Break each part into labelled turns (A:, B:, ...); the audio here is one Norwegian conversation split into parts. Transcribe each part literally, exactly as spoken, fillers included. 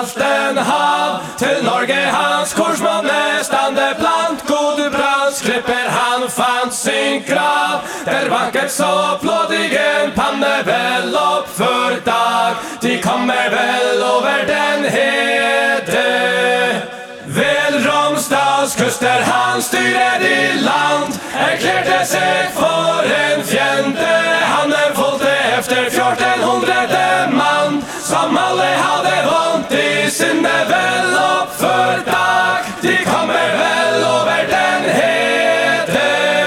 A: salten hav. Til Norge hans korsmann stande blant gode brands, klipper han fant sin grav. Der vanket så plådigen panne vel opp for dag. De kommer vel over den hede. Vel Romsdals kuster han styrer i land, erklærte seg for en fjende. Han er fulgte efter fjorten hundrede mann, som alle hadde vondt i sinne vel opp for dag. De kommer vel over den hede.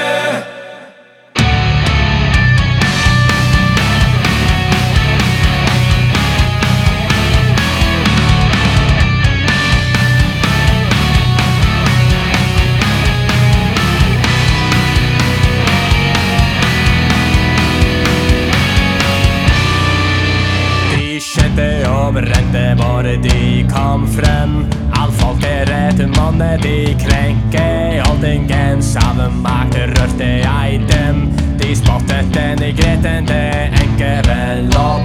A: Skjedde og brente bare de kom frem. All folk er rett manne de krenke. Holdingens av makt rørte jeg dem. De spottet den i greten det enkere lov.